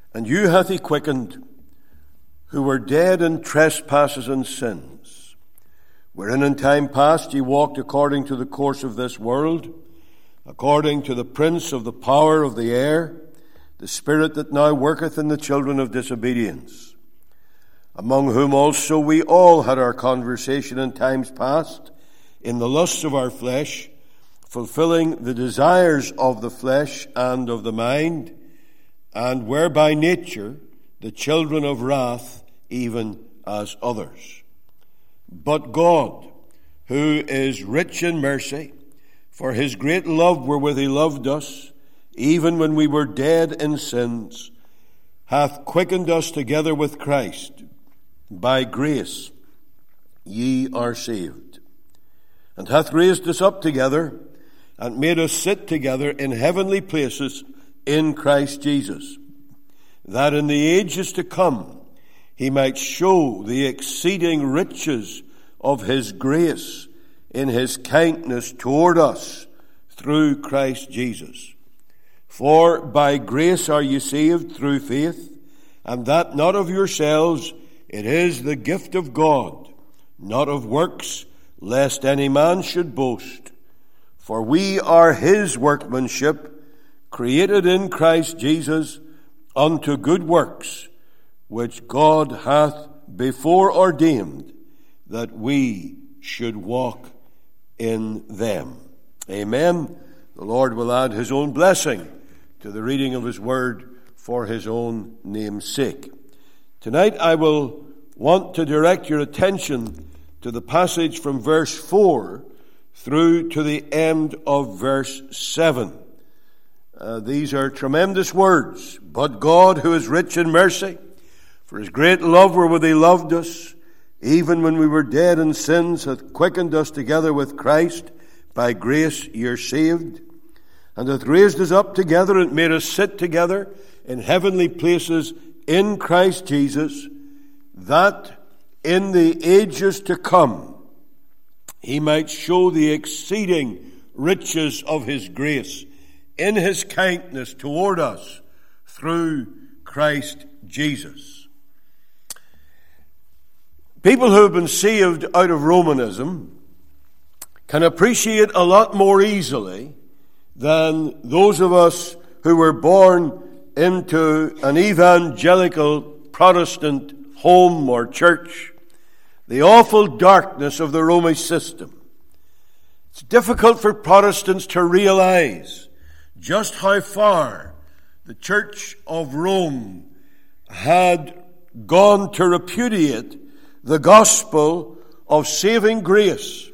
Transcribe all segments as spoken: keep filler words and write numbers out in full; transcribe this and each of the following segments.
And you hath he quickened, who were dead in trespasses and sins, wherein in time past ye walked according to the course of this world, according to the prince of the power of the air, the spirit that now worketh in the children of disobedience, among whom also we all had our conversation in times past, in the lusts of our flesh, fulfilling the desires of the flesh and of the mind, and were by nature the children of wrath, even as others. But God, who is rich in mercy, for his great love wherewith he loved us, even when we were dead in sins, hath quickened us together with Christ. By grace ye are saved, and hath raised us up together, and made us sit together in heavenly places in Christ Jesus, that in the ages to come he might show the exceeding riches of his grace in his kindness toward us through Christ Jesus. For by grace are ye saved through faith, and that not of yourselves, it is the gift of God, not of works, lest any man should boast. For we are his workmanship, created in Christ Jesus unto good works, which God hath before ordained that we should walk in them. Amen. The Lord will add his own blessing to the reading of his word for his own name's sake. Tonight I will want to direct your attention to the passage from verse four through to the end of verse seven. Uh, these are tremendous words. But God, who is rich in mercy, for his great love wherewith he loved us, even when we were dead in sins, hath quickened us together with Christ. By grace ye are saved, and hath raised us up together, and made us sit together in heavenly places in Christ Jesus, that in the ages to come he might show the exceeding riches of his grace in his kindness toward us through Christ Jesus. People who have been saved out of Romanism can appreciate a lot more easily than those of us who were born into an evangelical Protestant home or church the awful darkness of the Romish system. It's difficult for Protestants to realize just how far the Church of Rome had gone to repudiate the gospel of saving grace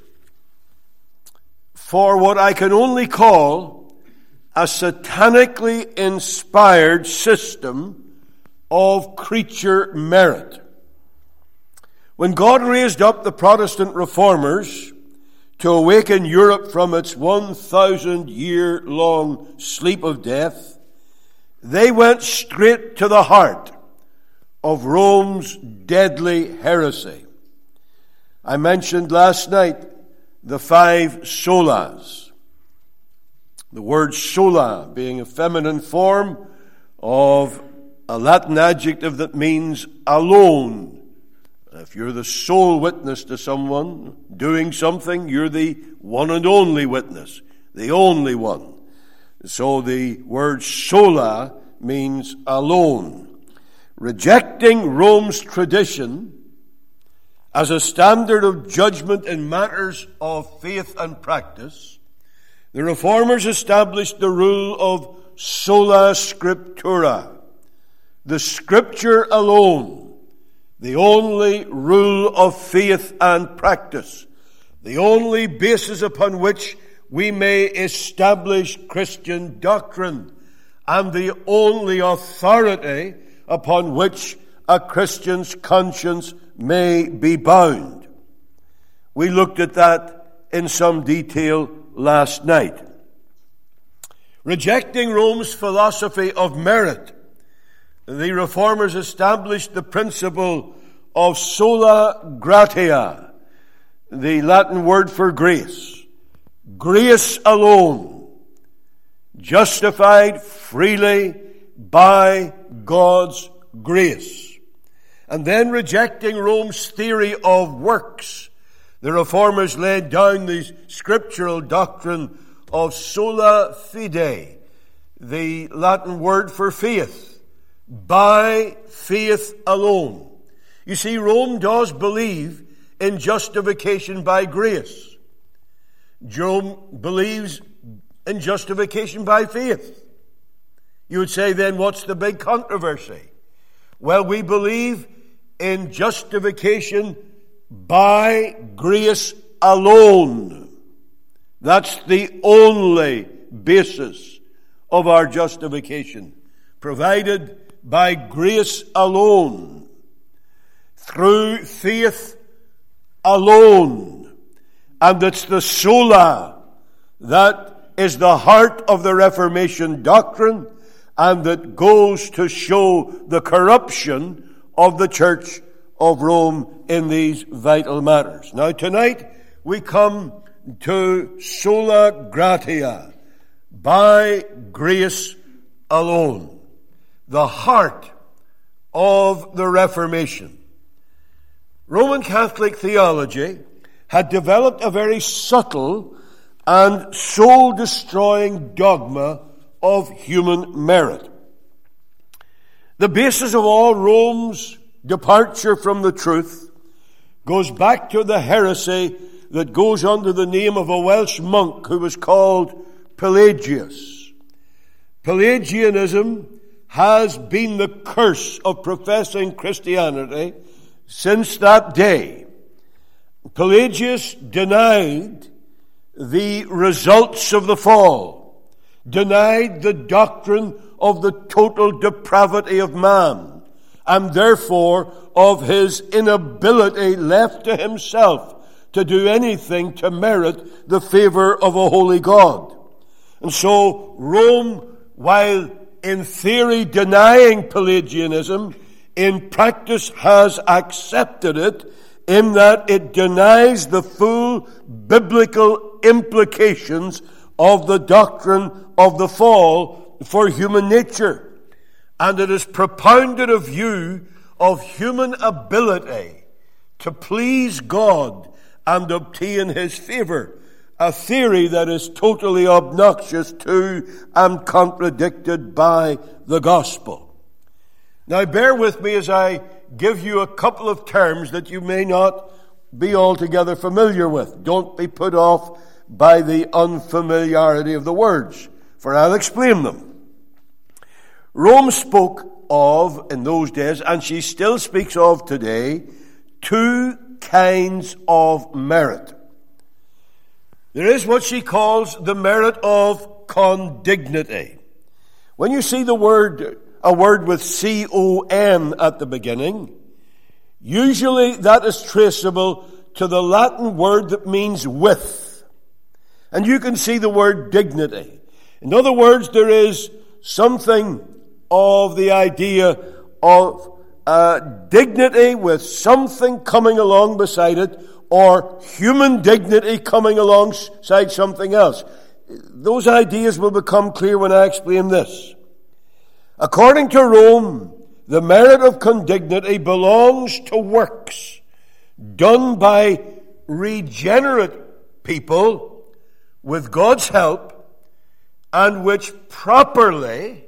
for what I can only call a satanically inspired system of creature merit. When God raised up the Protestant reformers to awaken Europe from its one thousand year long sleep of death, they went straight to the heart of Rome's deadly heresy. I mentioned last night the five solas. The word sola being a feminine form of a Latin adjective that means alone. If you're the sole witness to someone doing something, you're the one and only witness, the only one. So the word sola means alone. Rejecting Rome's tradition as a standard of judgment in matters of faith and practice, the Reformers established the rule of sola scriptura, the Scripture alone, the only rule of faith and practice, the only basis upon which we may establish Christian doctrine, and the only authority upon which a Christian's conscience may be bound. We looked at that in some detail last night. Rejecting Rome's philosophy of merit, the Reformers established the principle of sola gratia, the Latin word for grace. Grace alone, justified freely by God's grace. And then, rejecting Rome's theory of works, the Reformers laid down the scriptural doctrine of sola fide, the Latin word for faith, by faith alone. You see, Rome does believe in justification by grace. Rome believes in justification by faith. You would say, then, what's the big controversy? Well, we believe in justification by grace alone. That's the only basis of our justification, provided by grace alone, through faith alone. And it's the sola that is the heart of the Reformation doctrine, and that goes to show the corruption of the Church of Rome in these vital matters. Now tonight we come to sola gratia, by grace alone, the heart of the Reformation. Roman Catholic theology had developed a very subtle and soul-destroying dogma of human merit. The basis of all Rome's departure from the truth goes back to the heresy that goes under the name of a Welsh monk who was called Pelagius. Pelagianism has been the curse of professing Christianity since that day. Pelagius denied the results of the fall, denied the doctrine of the total depravity of man, and therefore of his inability left to himself to do anything to merit the favor of a holy God. And so Rome, while in theory denying Pelagianism, in practice has accepted it, in that it denies the full biblical implications of the doctrine of the fall for human nature. And it has propounded a view of human ability to please God and obtain His favor, a theory that is totally obnoxious to and contradicted by the gospel. Now bear with me as I give you a couple of terms that you may not be altogether familiar with. Don't be put off by the unfamiliarity of the words, for I'll explain them. Rome spoke of, in those days, and she still speaks of today, two kinds of merit. There is what she calls the merit of condignity. When you see the word, a word with C O N at the beginning, usually that is traceable to the Latin word that means with. And you can see the word dignity. In other words, there is something of the idea of uh, dignity with something coming along beside it, or human dignity coming alongside something else. Those ideas will become clear when I explain this. According to Rome, the merit of condignity belongs to works done by regenerate people with God's help, and which properly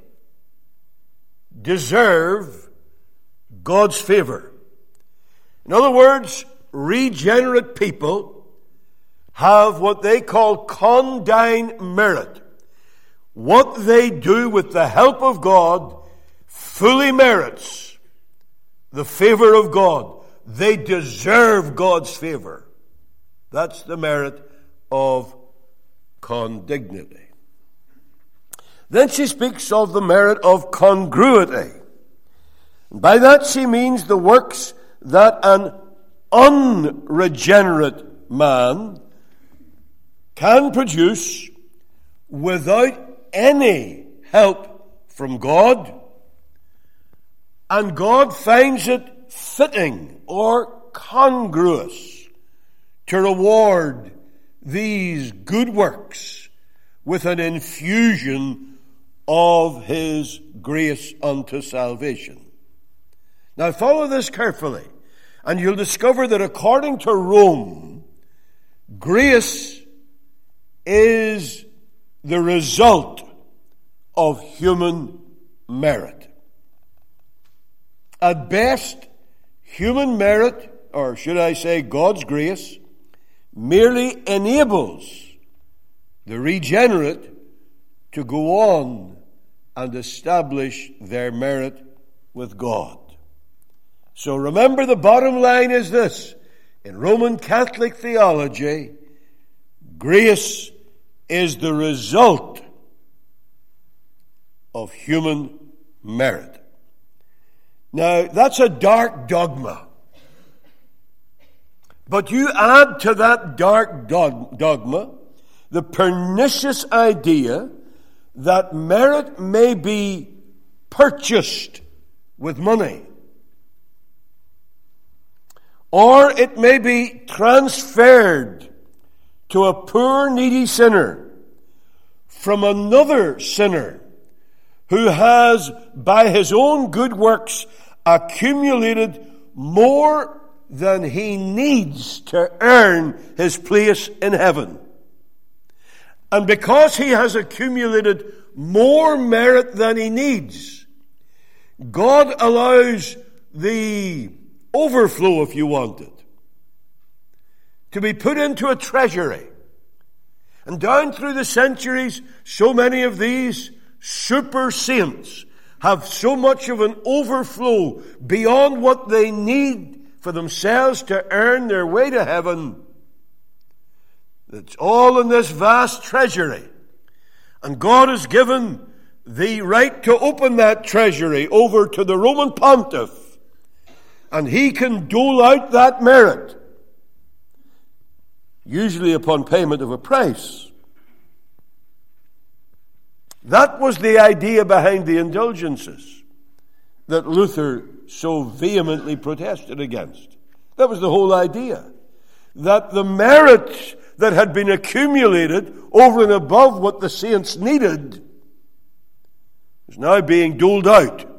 deserve God's favor. In other words, regenerate people have what they call condign merit. What they do with the help of God fully merits the favor of God. They deserve God's favor. That's the merit of condignity. Then she speaks of the merit of congruity. By that she means the works that an unregenerate man can produce without any help from God, and God finds it fitting or congruous to reward these good works with an infusion of His grace unto salvation. Now follow this carefully, and you'll discover that according to Rome, grace is the result of human merit. At best, human merit, or should I say God's grace, merely enables the regenerate to go on and establish their merit with God. So remember, the bottom line is this. In Roman Catholic theology, grace is the result of human merit. Now, that's a dark dogma. But you add to that dark dogma the pernicious idea that merit may be purchased with money, or it may be transferred to a poor, needy sinner from another sinner who has, by his own good works, accumulated more than he needs to earn his place in heaven. And because he has accumulated more merit than he needs, God allows the overflow, if you want it, to be put into a treasury. And down through the centuries, so many of these super saints have so much of an overflow beyond what they need for themselves to earn their way to heaven. It's all in this vast treasury. And God has given the right to open that treasury over to the Roman pontiff. And he can dole out that merit, usually upon payment of a price. That was the idea behind the indulgences that Luther so vehemently protested against. That was the whole idea. That the merit that had been accumulated over and above what the saints needed was now being doled out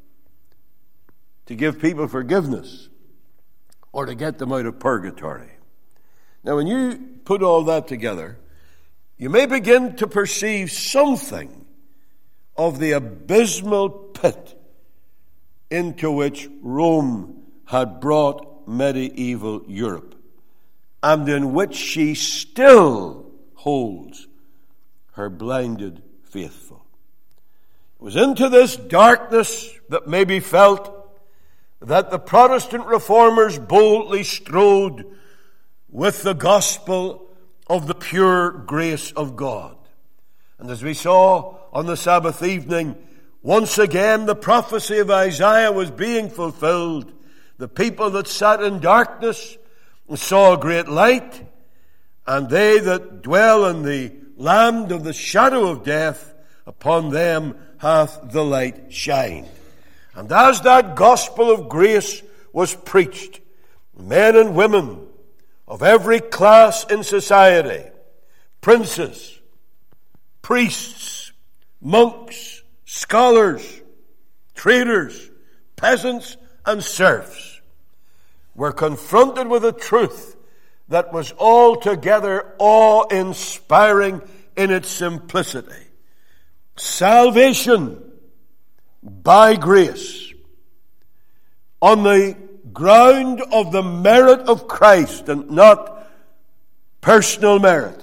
to give people forgiveness or to get them out of purgatory. Now, when you put all that together, you may begin to perceive something of the abysmal pit into which Rome had brought medieval Europe, and in which she still holds her blinded faithful. It was into this darkness that may be felt that the Protestant reformers boldly strode with the gospel of the pure grace of God. And as we saw on the Sabbath evening, once again the prophecy of Isaiah was being fulfilled. The people that sat in darkness saw a great light, and they that dwell in the land of the shadow of death, upon them hath the light shined. And as that gospel of grace was preached, men and women of every class in society, princes, priests, monks, scholars, traders, peasants, and serfs, were confronted with a truth that was altogether awe-inspiring in its simplicity. Salvation by grace, on the ground of the merit of Christ and not personal merit.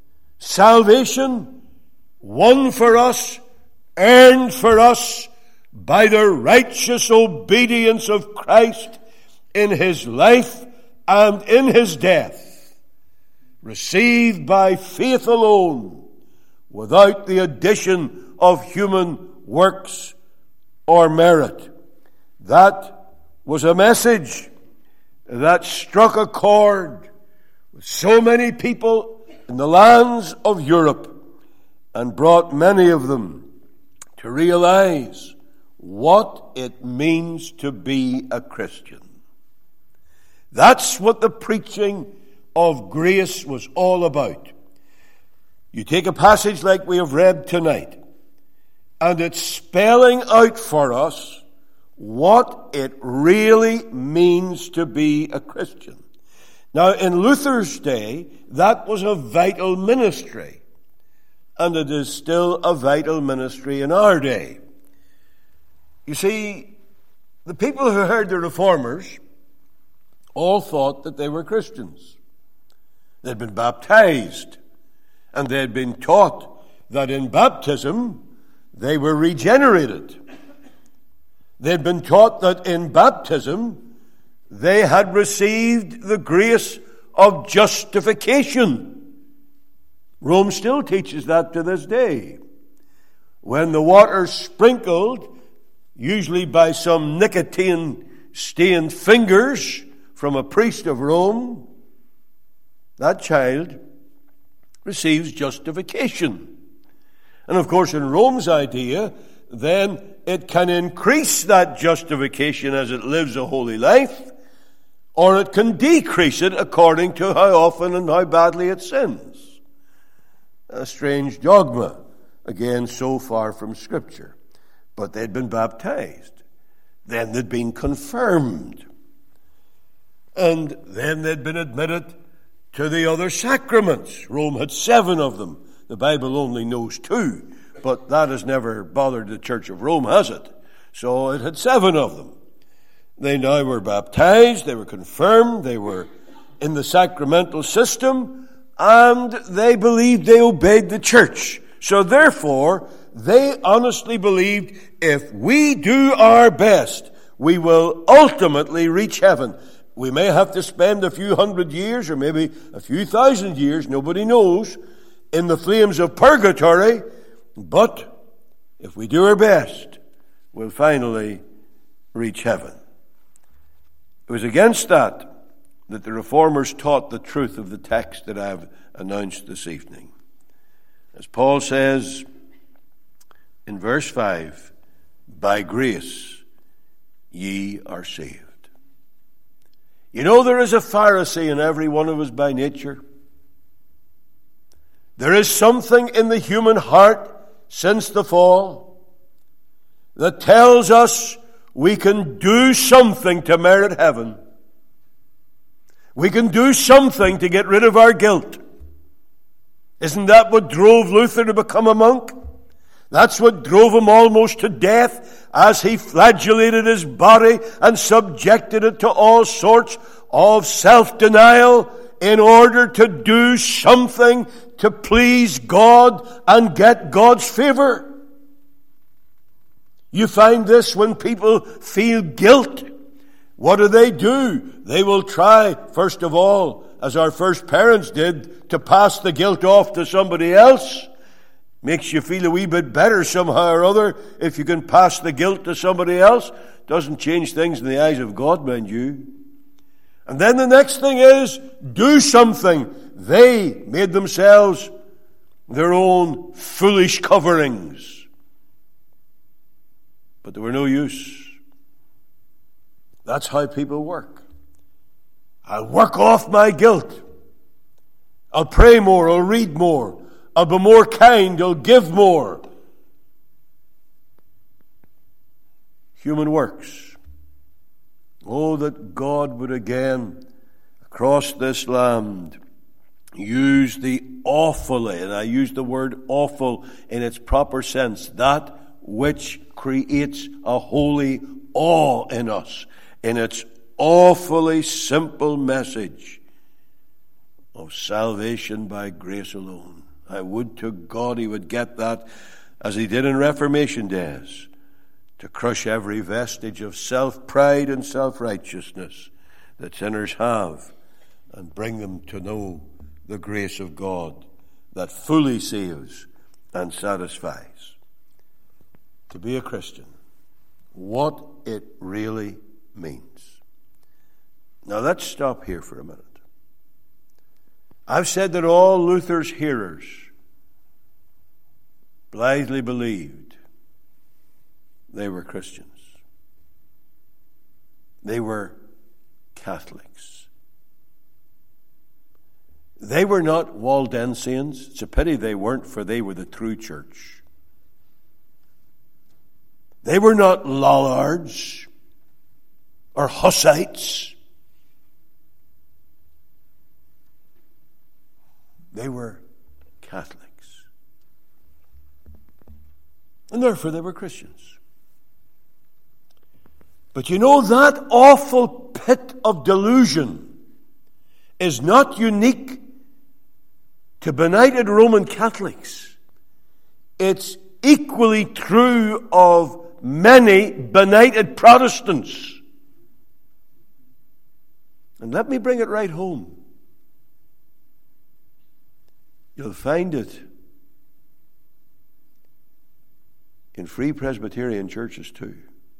Salvation won for us, earned for us by the righteous obedience of Christ in his life and in his death, received by faith alone, without the addition of human works or merit. That was a message that struck a chord with so many people in the lands of Europe and brought many of them to realize what it means to be a Christian. That's what the preaching of grace was all about. You take a passage like we have read tonight, And it's spelling out for us what it really means to be a Christian. Now, in Luther's day, that was a vital ministry. And it is still a vital ministry in our day. You see, the people who heard the Reformers all thought that they were Christians. They'd been baptized, and they had been taught that in baptism they were regenerated. They'd been taught that in baptism they had received the grace of justification. Rome still teaches that to this day. When the water sprinkled, usually by some nicotine-stained fingers from a priest of Rome, that child receives justification. And of course, in Rome's idea, then it can increase that justification as it lives a holy life, or it can decrease it according to how often and how badly it sins. A strange dogma, again, so far from Scripture. But they'd been baptized. Then they'd been confirmed. And then they'd been admitted to the other sacraments. Rome had seven of them. The Bible only knows two. But that has never bothered the Church of Rome, has it? So it had seven of them. They now were baptized, they were confirmed, they were in the sacramental system, and they believed they obeyed the Church. So therefore, they honestly believed if we do our best, we will ultimately reach heaven. We may have to spend a few hundred years or maybe a few thousand years, nobody knows, in the flames of purgatory, but if we do our best, we'll finally reach heaven. It was against that that the Reformers taught the truth of the text that I have announced this evening. As Paul says in verse five, by grace ye are saved. You know, there is a Pharisee in every one of us by nature. There is something in the human heart since the fall that tells us we can do something to merit heaven. We can do something to get rid of our guilt. Isn't that what drove Luther to become a monk? That's what drove him almost to death as he flagellated his body and subjected it to all sorts of self-denial in order to do something to please God and get God's favor. You find this when people feel guilt. What do they do? They will try, first of all, as our first parents did, to pass the guilt off to somebody else. Makes you feel a wee bit better somehow or other if you can pass the guilt to somebody else. Doesn't change things in the eyes of God, mind you. And then the next thing is, do something. They made themselves their own foolish coverings. But they were no use. That's how people work. I'll work off my guilt. I'll pray more, I'll read more. I'll be more kind, I'll give more. Human works. Oh, that God would again, across this land, use the awfully, and I use the word awful in its proper sense, that which creates a holy awe in us, in its awfully simple message of salvation by grace alone. I would to God he would get that, as he did in Reformation days, to crush every vestige of self-pride and self-righteousness that sinners have and bring them to know the grace of God that fully saves and satisfies. To be a Christian, what it really means. Now let's stop here for a minute. I've said that all Luther's hearers blithely believed they were Christians. They were Catholics. They were not Waldensians. It's a pity they weren't, for they were the true church. They were not Lollards or Hussites. They were Catholics. And therefore they were Christians. But you know, that awful pit of delusion is not unique to benighted Roman Catholics. It's equally true of many benighted Protestants. And let me bring it right home. You'll find it in Free Presbyterian churches too.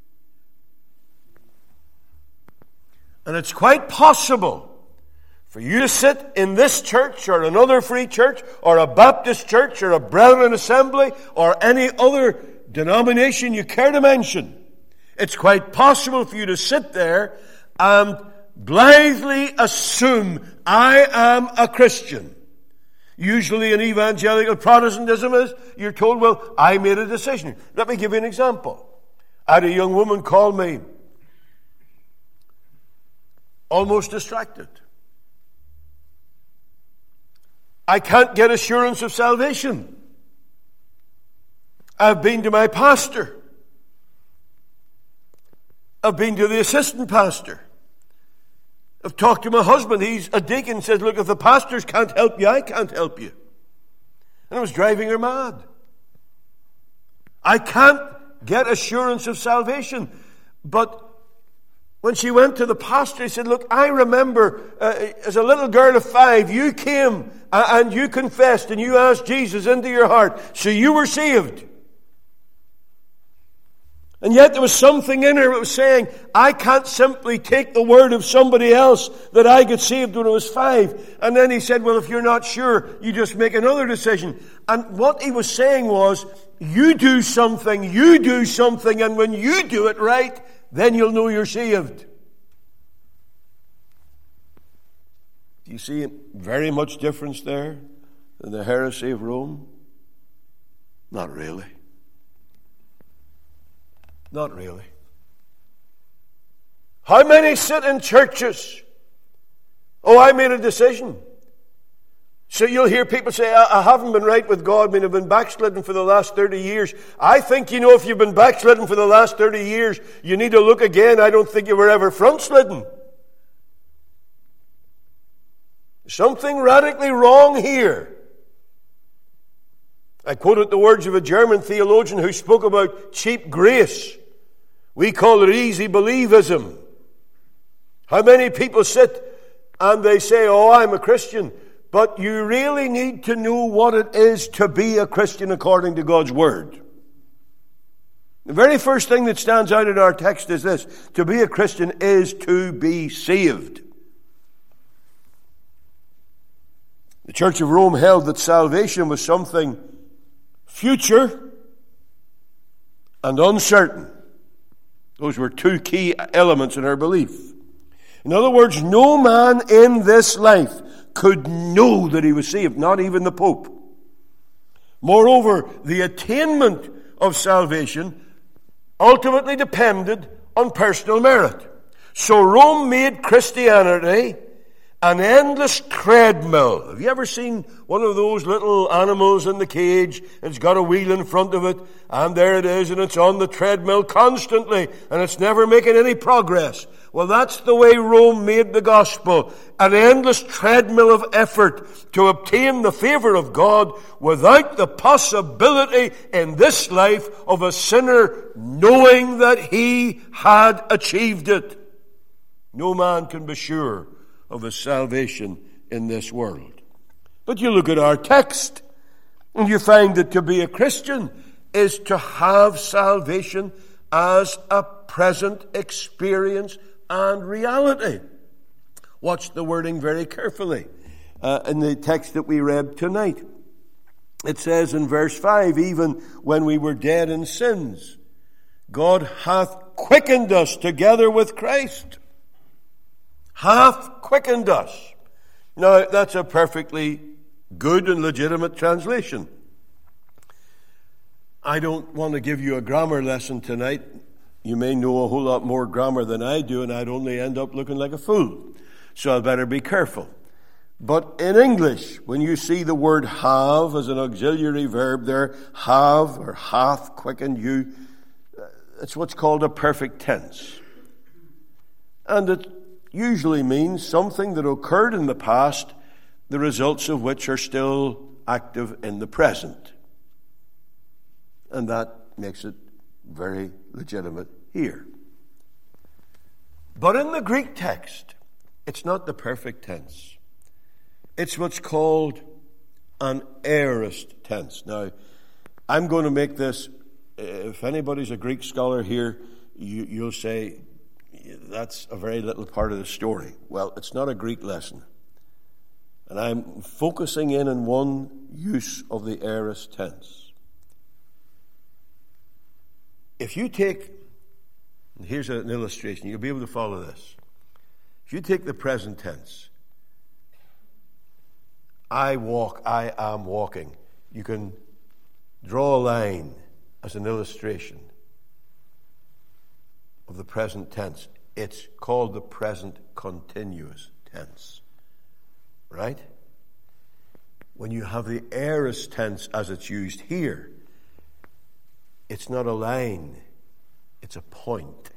And it's quite possible for you to sit in this church or another free church or a Baptist church or a Brethren Assembly or any other denomination you care to mention. It's quite possible for you to sit there and blithely assume, I am a Christian. Usually in evangelical Protestantism is, you're told, well, I made a decision. Let me give you an example. I had a young woman call me almost distracted. I can't get assurance of salvation. I've been to my pastor. I've been to the assistant pastor. I've talked to my husband. He's a deacon. Says, look, if the pastors can't help you, I can't help you. And it was driving her mad. I can't get assurance of salvation. But when she went to the pastor, he said, look, I remember uh, as a little girl of five, you came and you confessed and you asked Jesus into your heart. So you were saved. And yet there was something in her that was saying, I can't simply take the word of somebody else that I got saved when I was five. And then he said, well, if you're not sure, you just make another decision. And what he was saying was, you do something, you do something, and when you do it right, then you'll know you're saved. Do you see very much difference there in the heresy of Rome? Not really. Not really. How many sit in churches? Oh, I made a decision. So you'll hear people say, I, I haven't been right with God. I mean, I've been backslidden for the last thirty years. I think, you know, if you've been backslidden for the last thirty years, you need to look again. I don't think you were ever front-slidden. Something radically wrong here. I quoted the words of a German theologian who spoke about cheap grace. We call it easy believism. How many people sit and they say, oh, I'm a Christian. But you really need to know what it is to be a Christian according to God's Word. The very first thing that stands out in our text is this. To be a Christian is to be saved. The Church of Rome held that salvation was something future and uncertain. Those were two key elements in her belief. In other words, no man in this life could know that he was saved, not even the Pope. Moreover, the attainment of salvation ultimately depended on personal merit. So Rome made Christianity an endless treadmill. Have you ever seen one of those little animals in the cage? It's got a wheel in front of it, and there it is, and it's on the treadmill constantly, and it's never making any progress. Well, that's the way Rome made the gospel. An endless treadmill of effort to obtain the favor of God without the possibility in this life of a sinner knowing that he had achieved it. No man can be sure of his salvation in this world. But you look at our text, and you find that to be a Christian is to have salvation as a present experience and reality. Watch the wording very carefully uh, in the text that we read tonight. It says in verse five, even when we were dead in sins, God hath quickened us together with Christ. Hath quickened us. Now, that's a perfectly good and legitimate translation. I don't want to give you a grammar lesson tonight. You may know a whole lot more grammar than I do, and I'd only end up looking like a fool. So I'd better be careful. But in English, when you see the word have as an auxiliary verb there, have or hath quickened you, it's what's called a perfect tense. And it usually means something that occurred in the past, the results of which are still active in the present. And that makes it very legitimate here. But in the Greek text, it's not the perfect tense. It's what's called an aorist tense. Now, I'm going to make this, if anybody's a Greek scholar here, you, you'll say, that's a very little part of the story. Well, it's not a Greek lesson. And I'm focusing in on one use of the aorist tense. If you take, here's an illustration, you'll be able to follow this. If you take the present tense, I walk, I am walking, you can draw a line as an illustration of the present tense. It's called the present continuous tense. Right? When you have the aorist tense as it's used here, it's not a line, it's a point.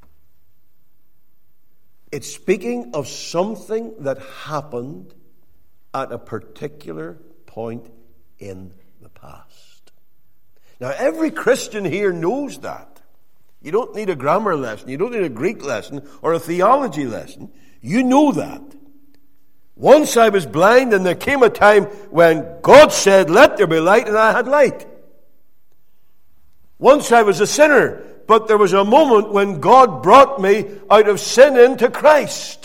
It's speaking of something that happened at a particular point in the past. Now, every Christian here knows that. You don't need a grammar lesson, you don't need a Greek lesson or a theology lesson. You know that. Once I was blind, and there came a time when God said, "Let there be light," and I had light. Once I was a sinner, but there was a moment when God brought me out of sin into Christ.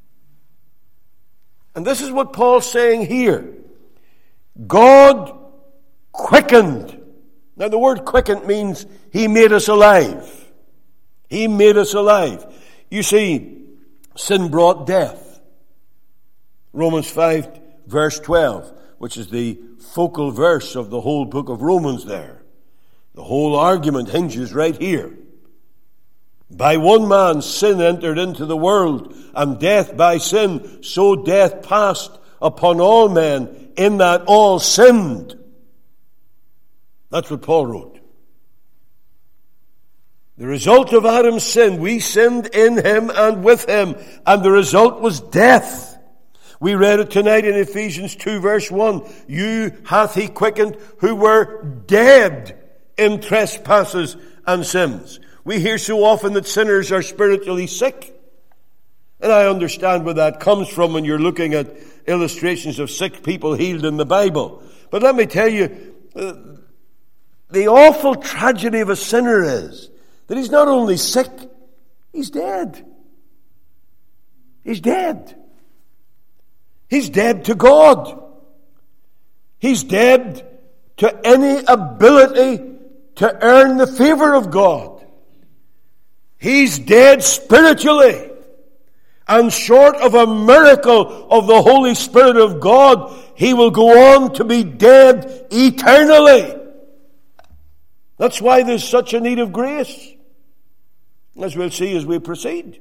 And this is what Paul's saying here. God quickened. Now the word quickened means He made us alive. He made us alive. You see, sin brought death. Romans five verse twelve, which is the focal verse of the whole book of Romans there. The whole argument hinges right here. By one man sin entered into the world, and death by sin, so death passed upon all men, in that all sinned. That's what Paul wrote. The result of Adam's sin, we sinned in him and with him, and the result was death. We read it tonight in Ephesians two verse one. You hath he quickened who were dead in trespasses and sins. We hear so often that sinners are spiritually sick. And I understand where that comes from when you're looking at illustrations of sick people healed in the Bible. But let me tell you, uh, the awful tragedy of a sinner is that he's not only sick, he's dead. He's dead. He's dead to God. He's dead to any ability to earn the favor of God. He's dead spiritually. And short of a miracle of the Holy Spirit of God, he will go on to be dead eternally. That's why there's such a need of grace, as we'll see as we proceed.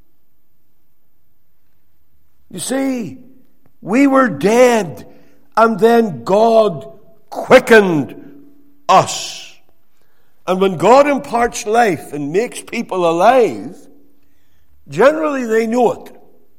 You see, we were dead, and then God quickened us. And when God imparts life and makes people alive, generally they know it.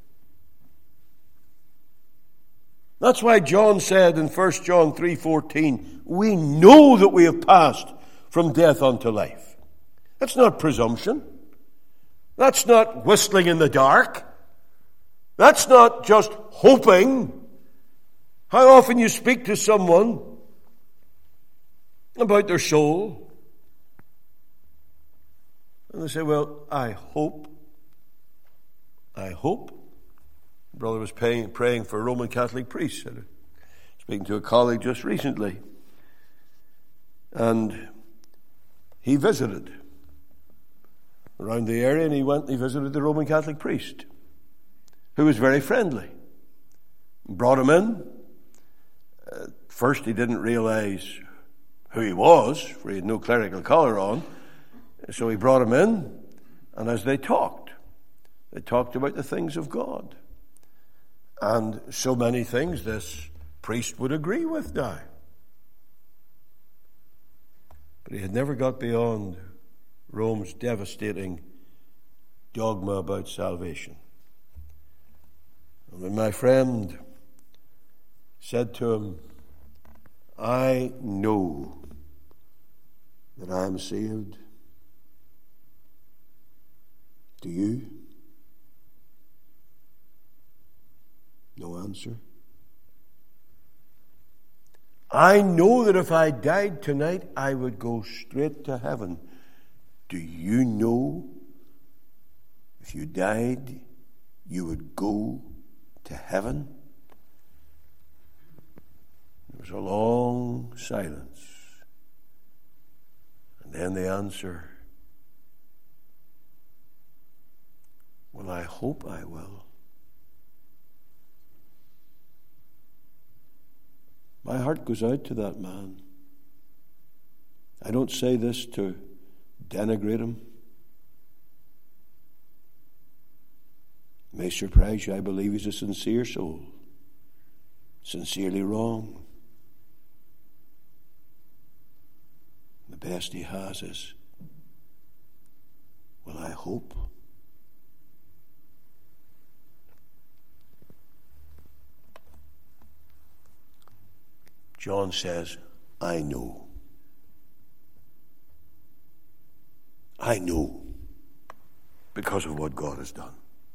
That's why John said in First John three fourteen, we know that we have passed from death unto life. That's not presumption. That's not whistling in the dark. That's not just hoping. How often you speak to someone about their soul, and they say, well, I hope, I hope. Brother was praying, praying for Roman Catholic priests. Speaking to a colleague just recently. And he visited around the area, and he went and he visited the Roman Catholic priest, who was very friendly. Brought him in. At first he didn't realize who he was, for he had no clerical collar on. So he brought him in, and as they talked, they talked about the things of God. And so many things this priest would agree with now. But he had never got beyond Rome's devastating dogma about salvation. And when my friend said to him, I know that I am saved, do you? No answer. I know that if I died tonight, I would go straight to heaven. Do you know if you died, you would go to heaven? There was a long silence. And then the answer, well, I hope I will. My heart goes out to that man. I don't say this to denigrate him. It may surprise you, I believe he's a sincere soul. Sincerely wrong. The best he has is, well, I hope. John says, I know. I know because of what God has done.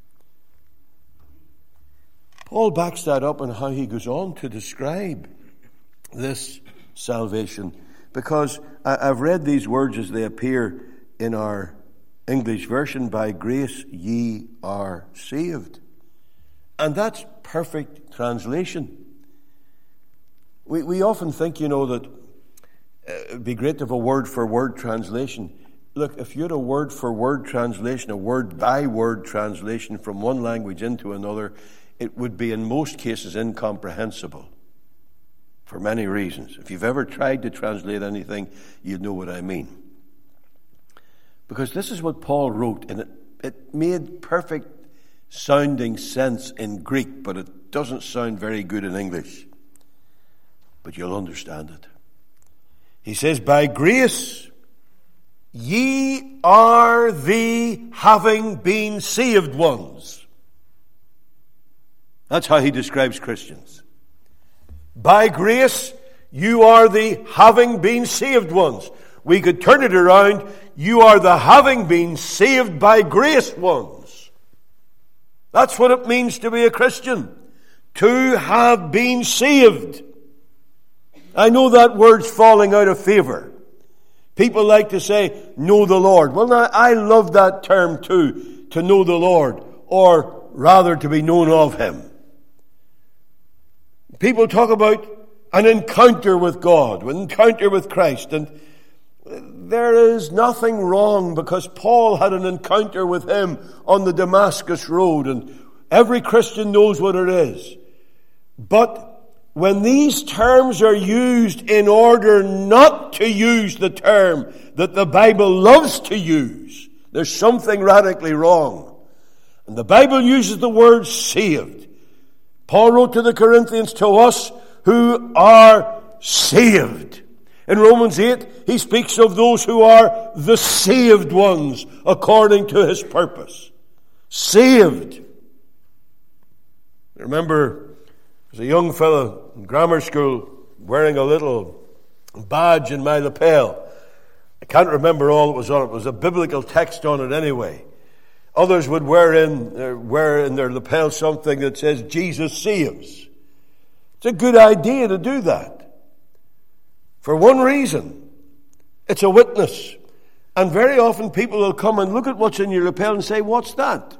Paul backs that up in how he goes on to describe this salvation, because I've read these words as they appear in our English version, by grace ye are saved. And that's perfect translation. We we often think, you know, that it'd be great to have a word-for-word translation. Look, if you had a word-for-word translation, a word-by-word translation from one language into another, it would be in most cases incomprehensible for many reasons. If you've ever tried to translate anything, you'd know what I mean. Because this is what Paul wrote, and it, it made perfect sounding sense in Greek, but it doesn't sound very good in English. But you'll understand it. He says, by grace ye are the having been saved ones. That's how he describes Christians. By grace you are the having been saved ones. We could turn it around. You are the having been saved by grace ones. That's what it means to be a Christian. To have been saved. I know that word's falling out of favor. People like to say, know the Lord. Well, now, I love that term too, to know the Lord, or rather to be known of Him. People talk about an encounter with God, an encounter with Christ, and there is nothing wrong, because Paul had an encounter with Him on the Damascus Road, and every Christian knows what it is. But when these terms are used in order not to use the term that the Bible loves to use, there's something radically wrong. And the Bible uses the word saved. Paul wrote to the Corinthians, to us who are saved. In Romans eight, he speaks of those who are the saved ones according to his purpose. Saved. Remember, as a young fellow in grammar school, wearing a little badge in my lapel. I can't remember all that was on it. It was a biblical text on it anyway. Others would wear in, uh, wear in their lapel something that says, Jesus saves. It's a good idea to do that. For one reason. It's a witness. And very often people will come and look at what's in your lapel and say, what's that?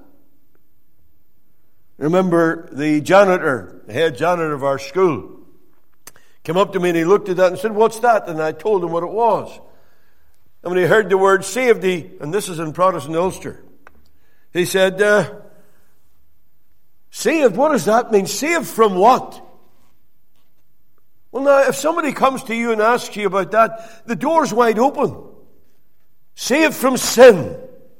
Remember the janitor, the head janitor of our school, came up to me and he looked at that and said, what's that? And I told him what it was. And when he heard the word saved, he, and this is in Protestant Ulster, he said, uh, saved, what does that mean? Saved from what? Well, now, if somebody comes to you and asks you about that, the door's wide open. Saved from sin.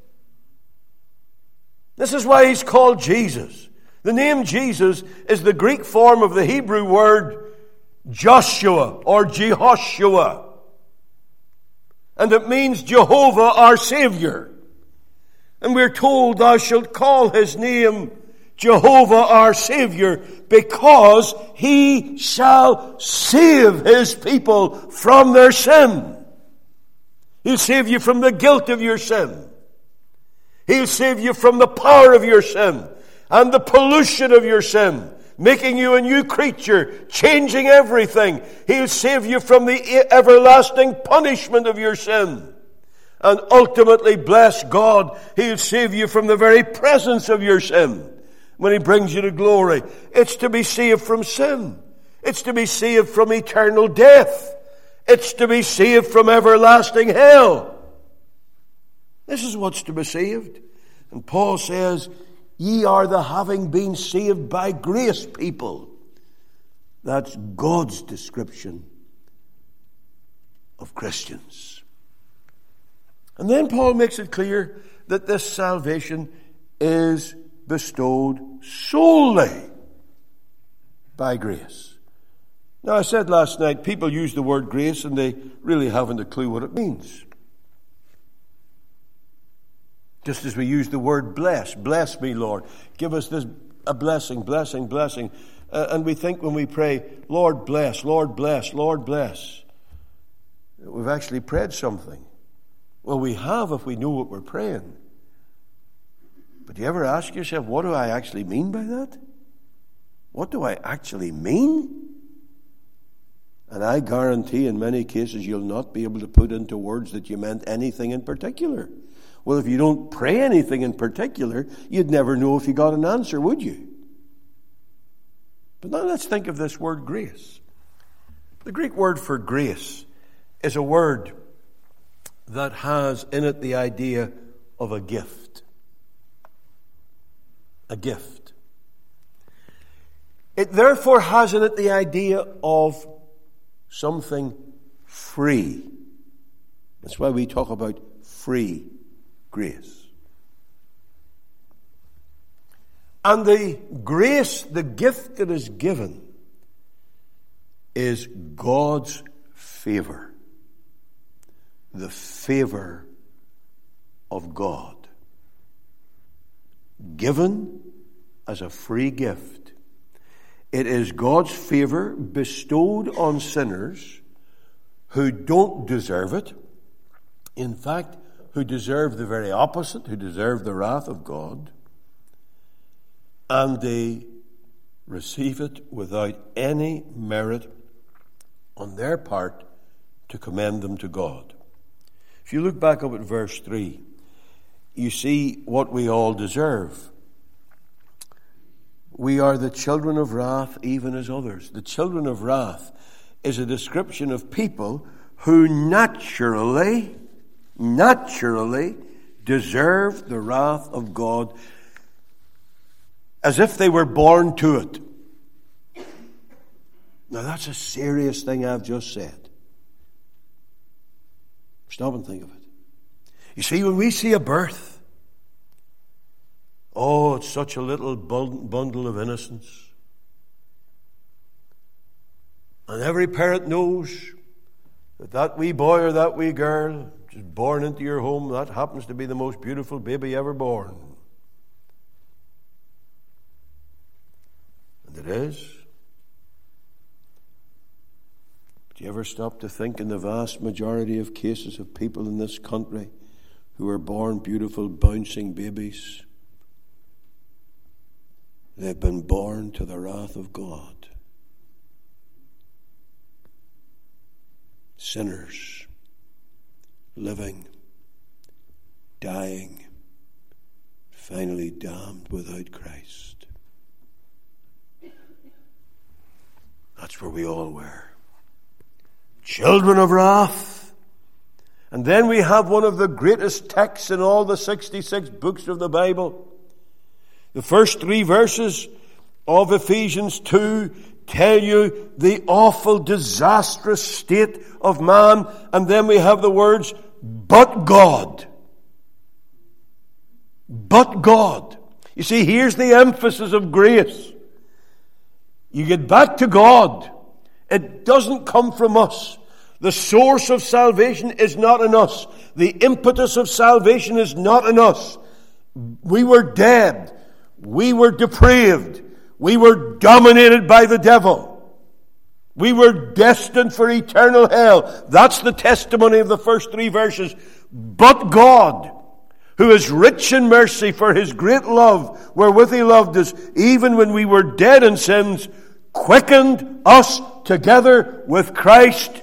This is why he's called Jesus. The name Jesus is the Greek form of the Hebrew word Joshua or Jehoshua. And it means Jehovah our Savior. And we're told, thou shalt call his name Jehovah our Savior, because he shall save his people from their sin. He'll save you from the guilt of your sin. He'll save you from the power of your sin and the pollution of your sin, making you a new creature, changing everything. He'll save you from the everlasting punishment of your sin. And ultimately, bless God, he'll save you from the very presence of your sin when he brings you to glory. It's to be saved from sin. It's to be saved from eternal death. It's to be saved from everlasting hell. This is what's to be saved. And Paul says, ye are the having been saved by grace people. That's God's description of Christians. And then Paul makes it clear that this salvation is bestowed solely by grace. Now, I said last night, people use the word grace and they really haven't a clue what it means. Just as we use the word bless. Bless me, Lord. Give us this a blessing, blessing, blessing. Uh, and we think when we pray, Lord bless, Lord bless, Lord bless, we've actually prayed something. Well, we have if we know what we're praying. But do you ever ask yourself, what do I actually mean by that? What do I actually mean? And I guarantee in many cases you'll not be able to put into words that you meant anything in particular. Well, if you don't pray anything in particular, you'd never know if you got an answer, would you? But now let's think of this word grace. The Greek word for grace is a word that has in it the idea of a gift. A gift. It therefore has in it the idea of something free. That's why we talk about free grace. And the grace, the gift that is given, is God's favor. The favor of God. Given as a free gift. It is God's favor bestowed on sinners who don't deserve it. In fact, who deserve the very opposite, who deserve the wrath of God. And they receive it without any merit on their part to commend them to God. If you look back up at verse three, you see what we all deserve. We are the children of wrath even as others. The children of wrath is a description of people who naturally, naturally deserve the wrath of God as if they were born to it. Now that's a serious thing I've just said. Stop and think of it. You see, when we see a birth, oh, it's such a little bundle of innocence. And every parent knows that that wee boy or that wee girl just born into your home, that happens to be the most beautiful baby ever born. And it is. Do you ever stop to think in the vast majority of cases of people in this country who are born beautiful, bouncing babies, they've been born to the wrath of God. Sinners, living, dying, finally damned without Christ. That's where we all were. Children of wrath. And then we have one of the greatest texts in all the sixty-six books of the Bible. The first three verses of Ephesians two tell you the awful, disastrous state of man. And then we have the words, but God. But God. You see, here's the emphasis of grace. You get back to God. It doesn't come from us. The source of salvation is not in us. The impetus of salvation is not in us. We were dead. We were depraved. We were dominated by the devil. We were destined for eternal hell. That's the testimony of the first three verses. But God, who is rich in mercy for his great love, wherewith he loved us, even when we were dead in sins, quickened us together with Christ.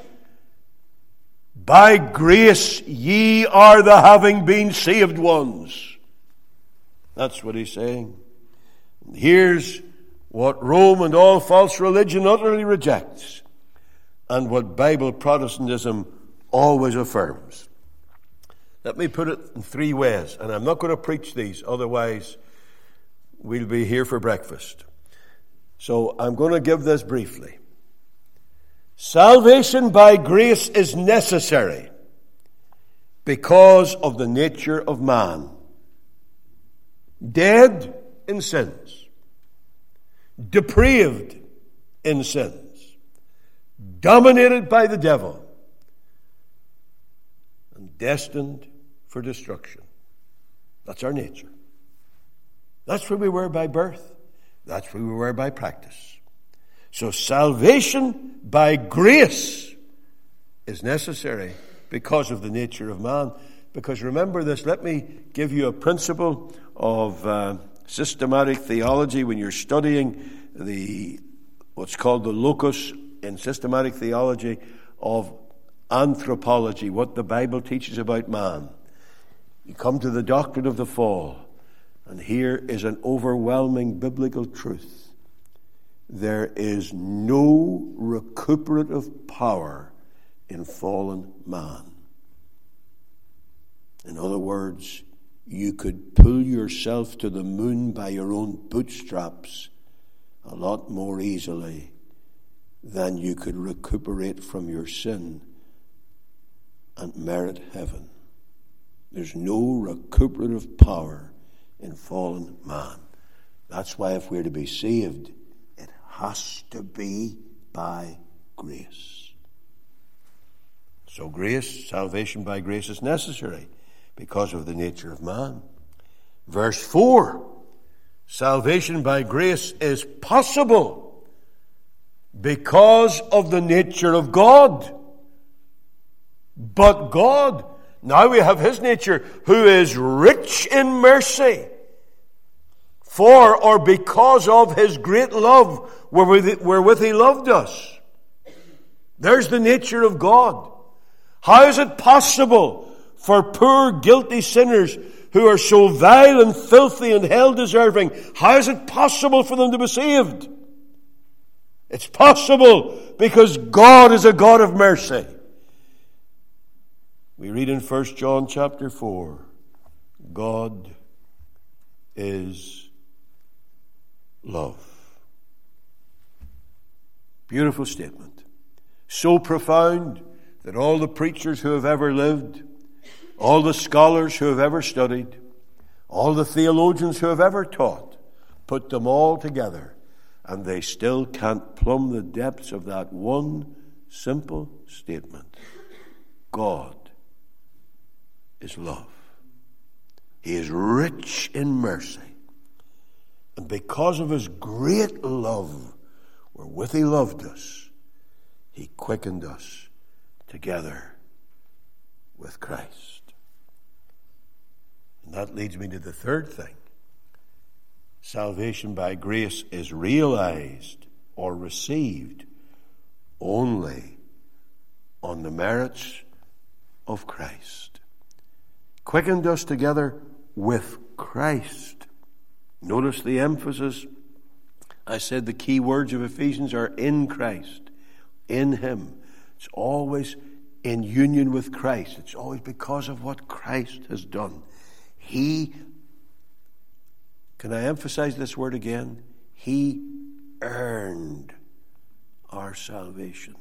By grace ye are the having been saved ones. That's what he's saying. Here's what Rome and all false religion utterly rejects, and what Bible Protestantism always affirms. Let me put it in three ways, and I'm not going to preach these, otherwise we'll be here for breakfast. So I'm going to give this briefly. Salvation by grace is necessary because of the nature of man. Dead in sins. Depraved in sins. Dominated by the devil. And destined for destruction. That's our nature. That's where we were by birth. That's where we were by practice. So salvation by grace is necessary because of the nature of man. Because remember this, let me give you a principle of uh, systematic theology when you're studying the what's called the locus in systematic theology of anthropology, what the Bible teaches about man. You come to the doctrine of the fall, and here is an overwhelming biblical truth. There is no recuperative power in fallen man. In other words, you could pull yourself to the moon by your own bootstraps a lot more easily than you could recuperate from your sin and merit heaven. There's no recuperative power in fallen man. That's why if we're to be saved, it has to be by grace. So grace, salvation by grace is necessary because of the nature of man. Verse four, salvation by grace is possible because of the nature of God. But God, now we have his nature, who is rich in mercy, for or because of his great love wherewith, wherewith he loved us. There's the nature of God. How is it possible for poor guilty sinners who are so vile and filthy and hell-deserving, how is it possible for them to be saved? It's possible because God is a God of mercy. We read in First John chapter four, God is love. Beautiful statement. So profound that all the preachers who have ever lived, all the scholars who have ever studied, all the theologians who have ever taught, put them all together, and they still can't plumb the depths of that one simple statement. God is love. He is rich in mercy. And because of his great love, wherewith he loved us, he quickened us together with Christ. And that leads me to the third thing. Salvation by grace is realized or received only on the merits of Christ. Quickened us together with Christ. Notice the emphasis. I said the key words of Ephesians are in Christ, in him. It's always in union with Christ. It's always because of what Christ has done. He, can I emphasize this word again? He earned our salvation.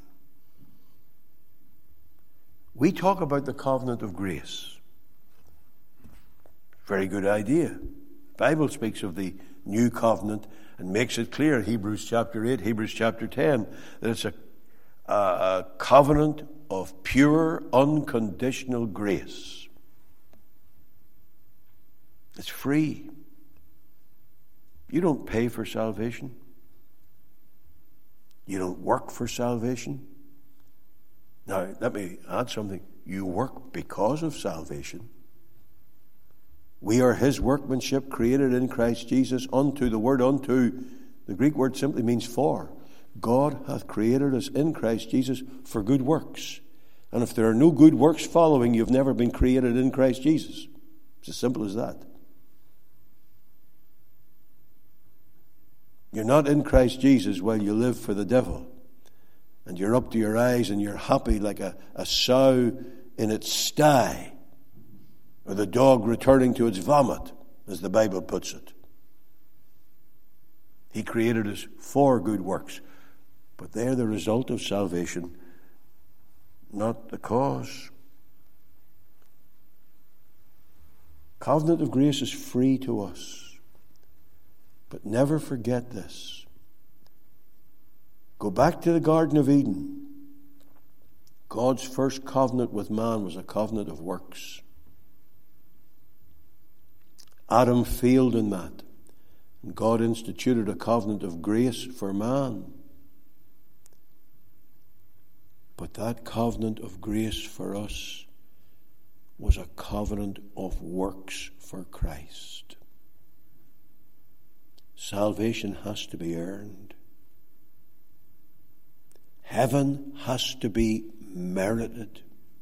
We talk about the covenant of grace. Very good idea. The Bible speaks of the new covenant and makes it clear, Hebrews chapter eight, Hebrews chapter ten, that it's a, a, a covenant of pure, unconditional grace. It's free. You don't pay for salvation. You don't work for salvation. Now, let me add something. You work because of salvation. We are his workmanship, created in Christ Jesus unto. The word unto, the Greek word simply means for. God hath created us in Christ Jesus for good works. And if there are no good works following, you've never been created in Christ Jesus. It's as simple as that. You're not in Christ Jesus while you live for the devil. And you're up to your eyes and you're happy like a, a sow in its sty. Or the dog returning to its vomit, as the Bible puts it. He created us for good works. But they're the result of salvation, not the cause. Covenant of grace is free to us. But never forget this. Go back to the Garden of Eden. God's first covenant with man was a covenant of works. Adam failed in that. And God instituted a covenant of grace for man. But that covenant of grace for us was a covenant of works for Christ. Salvation has to be earned. Heaven has to be merited.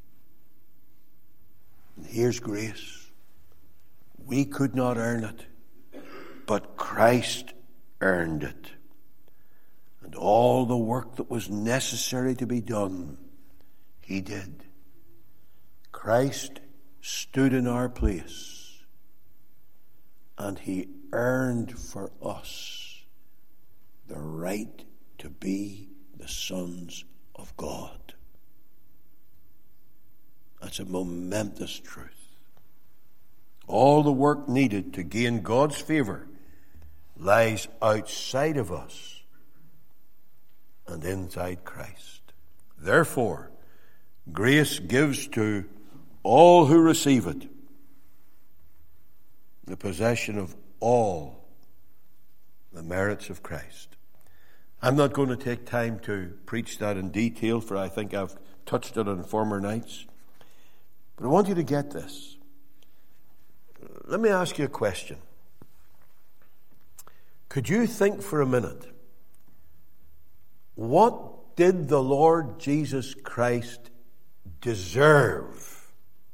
And here's grace. We could not earn it, but Christ earned it. And all the work that was necessary to be done, he did. Christ stood in our place, and he earned for us the right to be the sons of God. That's a momentous truth. All the work needed to gain God's favor lies outside of us and inside Christ. Therefore, grace gives to all who receive it the possession of all the merits of Christ. I'm not going to take time to preach that in detail, for I think I've touched it on former nights. But I want you to get this. Let me ask you a question. Could you think for a minute, what did the Lord Jesus Christ deserve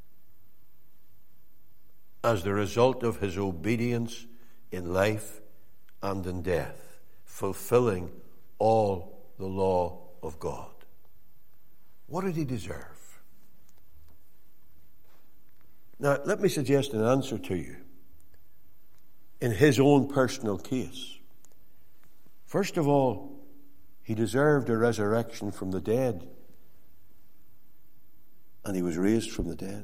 as the result of his obedience in life and in death, fulfilling all the law of God? What did he deserve? Now, let me suggest an answer to you in his own personal case. First of all, he deserved a resurrection from the dead, and he was raised from the dead.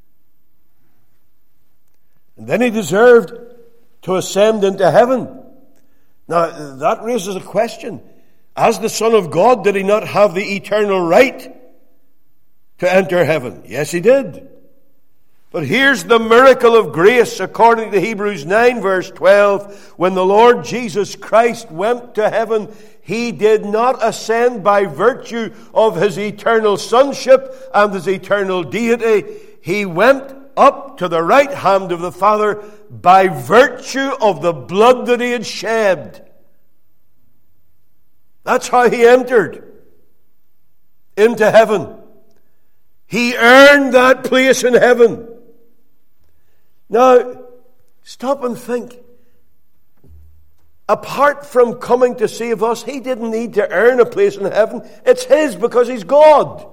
And then he deserved to ascend into heaven. Now, that raises a question. As the Son of God, did he not have the eternal right to enter heaven? Yes, he did. But here's the miracle of grace according to Hebrews nine verse twelve. When the Lord Jesus Christ went to heaven, he did not ascend by virtue of his eternal sonship and his eternal deity. He went up to the right hand of the Father by virtue of the blood that he had shed. That's how he entered into heaven. He earned that place in heaven. Now, stop and think. Apart from coming to save us, he didn't need to earn a place in heaven. It's his because he's God.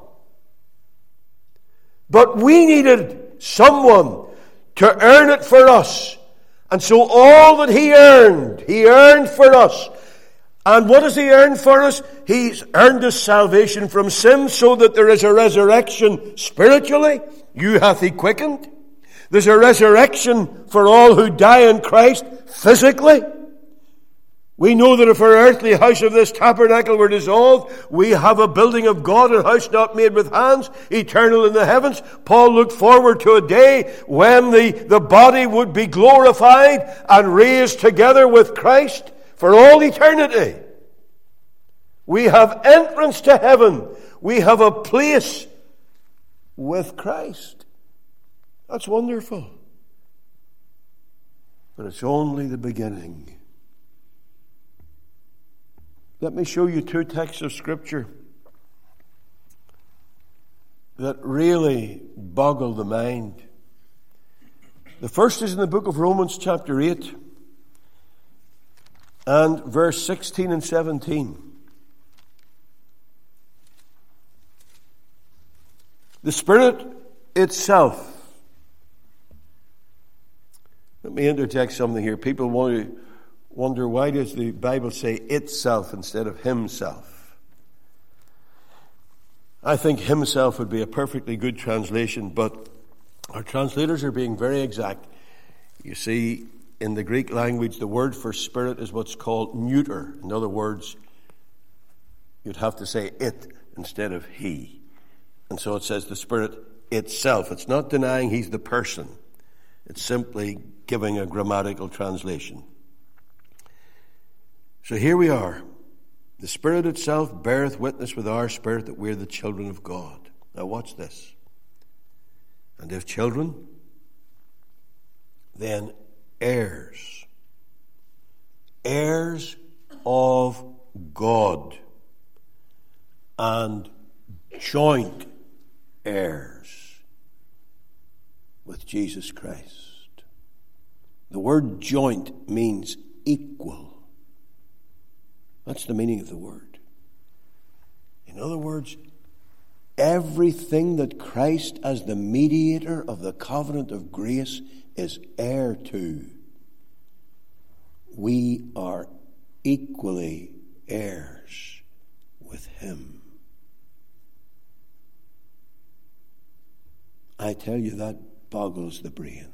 But we needed someone to earn it for us. And so all that he earned, he earned for us. And what has he earned for us? He's earned us salvation from sin so that there is a resurrection spiritually. You hath he quickened. There's a resurrection for all who die in Christ physically. We know that if our earthly house of this tabernacle were dissolved, we have a building of God, a house not made with hands, eternal in the heavens. Paul looked forward to a day when the, the body would be glorified and raised together with Christ for all eternity. We have entrance to heaven. We have a place with Christ. That's wonderful. But it's only the beginning. Let me show you two texts of Scripture that really boggle the mind. The first is in the book of Romans chapter eight and verse sixteen and seventeen. The Spirit itself. Let me interject something here. People want to wonder, why does the Bible say itself instead of himself? I think himself would be a perfectly good translation, but our translators are being very exact. You see, in the Greek language, the word for spirit is what's called neuter. In other words, you'd have to say it instead of he. And so it says the Spirit itself. It's not denying he's the person. It's simply giving a grammatical translation. So here we are. The Spirit itself beareth witness with our spirit that we're the children of God. Now watch this. And if children, then heirs. Heirs of God. And joint heirs with Jesus Christ. The word joint means equal. That's the meaning of the word. In other words, everything that Christ as the mediator of the covenant of grace is heir to, we are equally heirs with him. I tell you, that boggles the brain.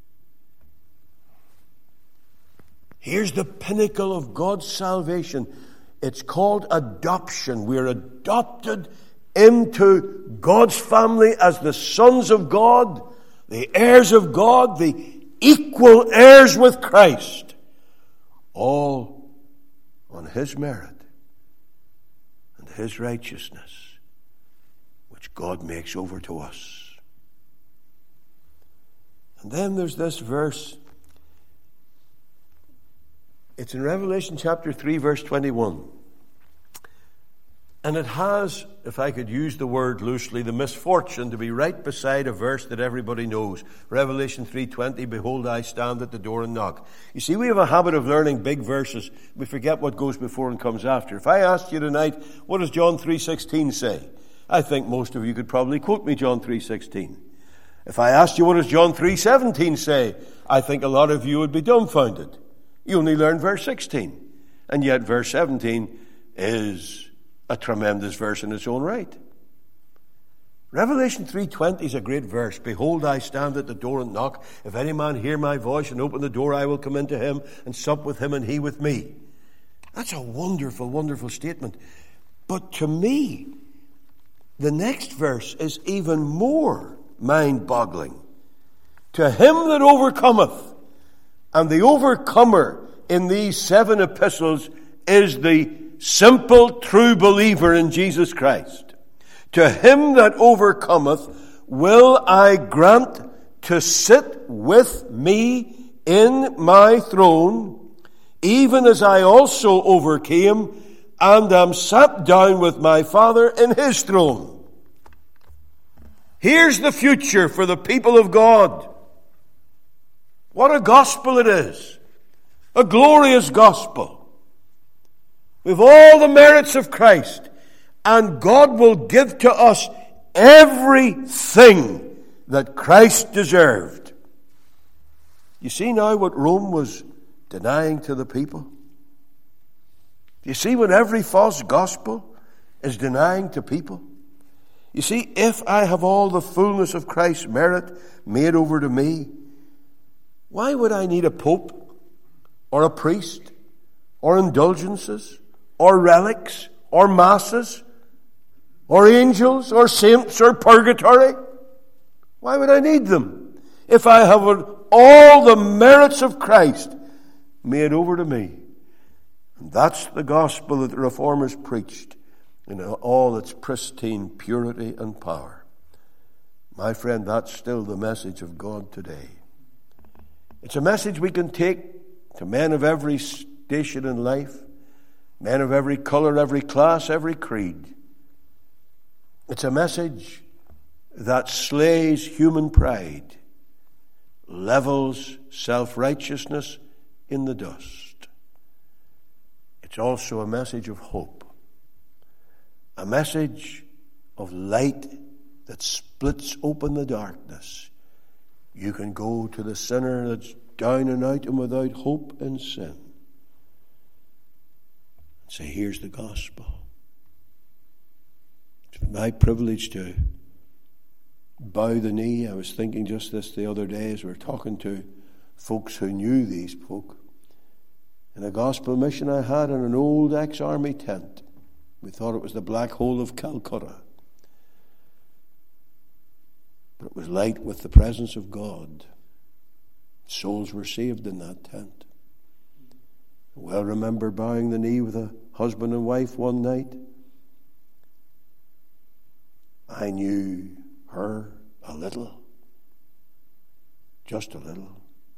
Here's the pinnacle of God's salvation. It's called adoption. We're adopted into God's family as the sons of God, the heirs of God, the equal heirs with Christ. All on his merit and his righteousness, which God makes over to us. And then there's this verse. It's in Revelation chapter three, verse twenty-one. And it has, if I could use the word loosely, the misfortune to be right beside a verse that everybody knows. Revelation three twenty, behold, I stand at the door and knock. You see, we have a habit of learning big verses. We forget what goes before and comes after. If I asked you tonight, what does John three sixteen say? I think most of you could probably quote me John three sixteen. If I asked you, what does John three seventeen say? I think a lot of you would be dumbfounded. You only learn verse sixteen. And yet verse seventeen is a tremendous verse in its own right. Revelation three twenty is a great verse. Behold, I stand at the door and knock. If any man hear my voice and open the door, I will come into him and sup with him and he with me. That's a wonderful, wonderful statement. But to me, the next verse is even more mind-boggling. To him that overcometh, and the overcomer in these seven epistles is the simple, true believer in Jesus Christ. To him that overcometh will I grant to sit with me in my throne, even as I also overcame and am sat down with my Father in his throne. Here's the future for the people of God. What a gospel it is. A glorious gospel. With all the merits of Christ. And God will give to us everything that Christ deserved. You see now what Rome was denying to the people? Do you see what every false gospel is denying to people? You see, if I have all the fullness of Christ's merit made over to me, why would I need a pope or a priest or indulgences or relics or masses or angels or saints or purgatory? Why would I need them if I have all the merits of Christ made over to me? And that's the gospel that the Reformers preached in all its pristine purity and power. My friend, that's still the message of God today. It's a message we can take to men of every station in life, men of every color, every class, every creed. It's a message that slays human pride, levels self-righteousness in the dust. It's also a message of hope, a message of light that splits open the darkness. You can go to the sinner that's down and out and without hope and sin and say, here's the gospel. It's my privilege to bow the knee. I was thinking just this the other day as we were talking to folks who knew these folk. In a gospel mission I had in an old ex-army tent. We thought it was the Black Hole of Calcutta. But it was light with the presence of God. Souls were saved in that tent. I well remember bowing the knee with a husband and wife one night. I knew her a little. Just a little.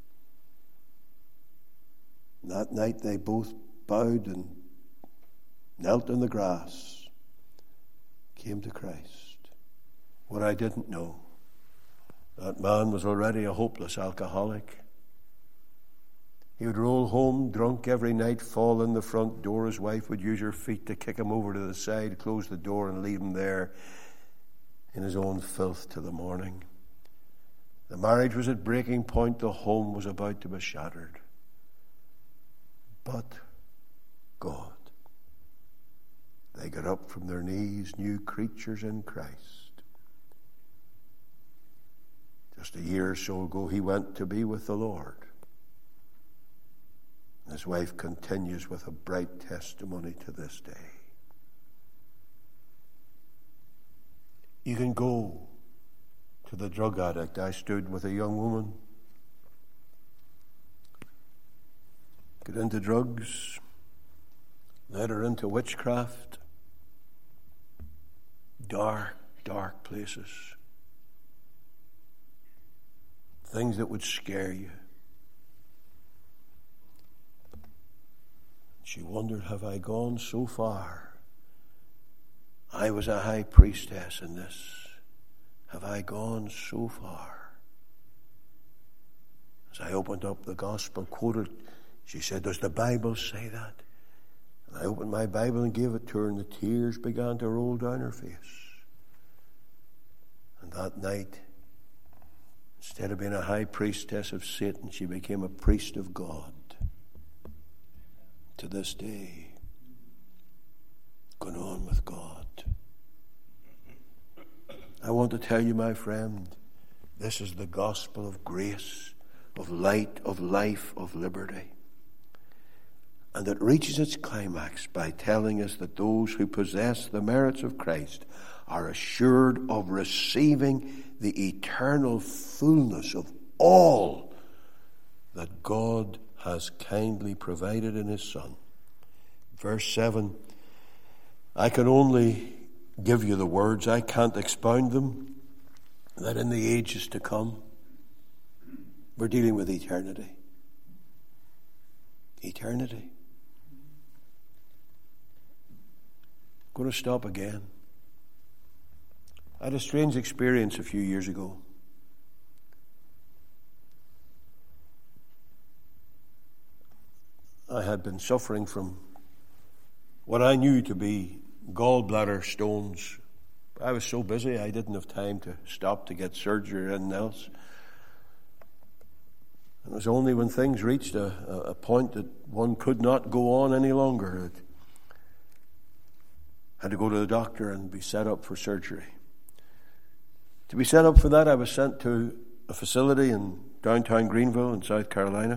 And that night they both bowed and knelt in the grass, came to Christ. What I didn't know, that man was already a hopeless alcoholic. He would roll home drunk every night, fall in the front door. His wife would use her feet to kick him over to the side, close the door and leave him there in his own filth till the morning. The marriage was at breaking point. The home was about to be shattered. But God. They got up from their knees, new creatures in Christ. Just a year or so ago, he went to be with the Lord. His wife continues with a bright testimony to this day. You can go to the drug addict. I stood with a young woman, got into drugs, led her into witchcraft, dark, dark places, things that would scare you. She wondered, have I gone so far? I was a high priestess in this. Have I gone so far? As I opened up the gospel, quoted, she said, does the Bible say that? And I opened my Bible and gave it to her, and the tears began to roll down her face. And that night, instead of being a high priestess of Satan, she became a priest of God. To this day, going on with God. I want to tell you, my friend, this is the gospel of grace, of light, of life, of liberty. And it reaches its climax by telling us that those who possess the merits of Christ are assured of receiving the eternal fullness of all that God has kindly provided in his Son. Verse seven, I can only give you the words, I can't expound them, that in the ages to come, we're dealing with eternity. Eternity. I'm going to stop again. I had a strange experience a few years ago. I had been suffering from what I knew to be gallbladder stones. I was so busy I didn't have time to stop to get surgery or anything else. It was only when things reached a, a point that one could not go on any longer that had to go to the doctor and be set up for surgery. To be set up for that, I was sent to a facility in downtown Greenville in South Carolina.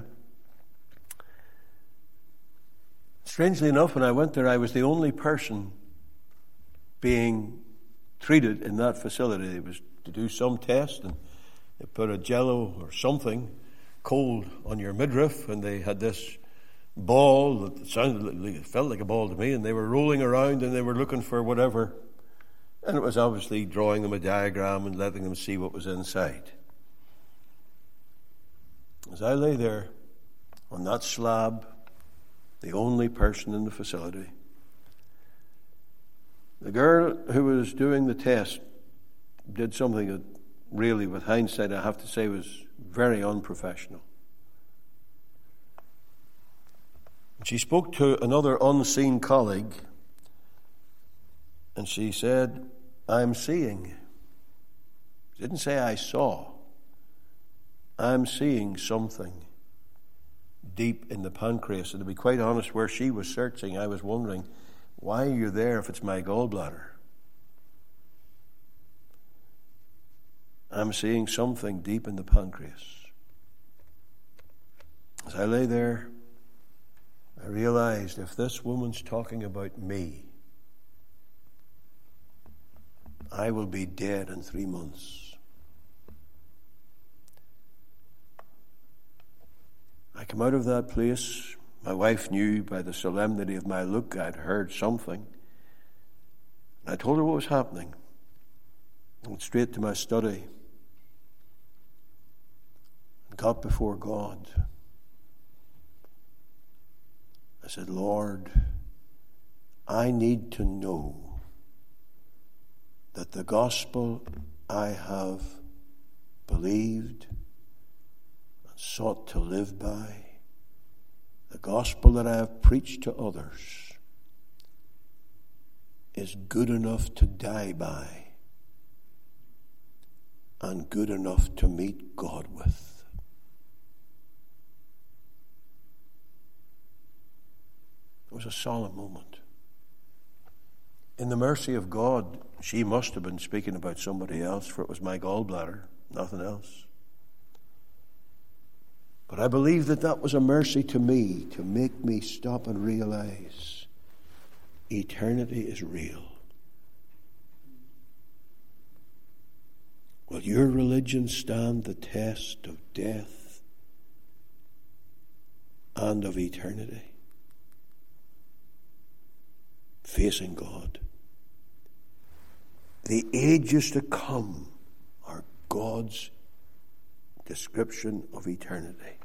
Strangely enough, when I went there, I was the only person being treated in that facility. It was to do some test, and they put a jello or something cold on your midriff, and they had this ball that sounded like, it felt like a ball to me, and they were rolling around and they were looking for whatever, and it was obviously drawing them a diagram and letting them see what was inside. As I lay there on that slab, the only person in the facility, the girl who was doing the test did something that really, with hindsight, I have to say was very unprofessional. She spoke to another unseen colleague, and she said, "I'm seeing." She didn't say, "I saw." "I'm seeing something deep in the pancreas." And to be quite honest, where she was searching, I was wondering, why are you there if it's my gallbladder? "I'm seeing something deep in the pancreas." As I lay there, I realized, if this woman's talking about me, I will be dead in three months. I come out of that place. My wife knew by the solemnity of my look I'd heard something. I told her what was happening. I went straight to my study and got before God. I said, "Lord, I need to know that the gospel I have believed and sought to live by, the gospel that I have preached to others, is good enough to die by and good enough to meet God with." It was a solemn moment. In the mercy of God, she must have been speaking about somebody else, for it was my gallbladder, nothing else. But I believe that that was a mercy to me, to make me stop and realize eternity is real. Will your religion stand the test of death and of eternity? Facing God. The ages to come are God's description of eternity.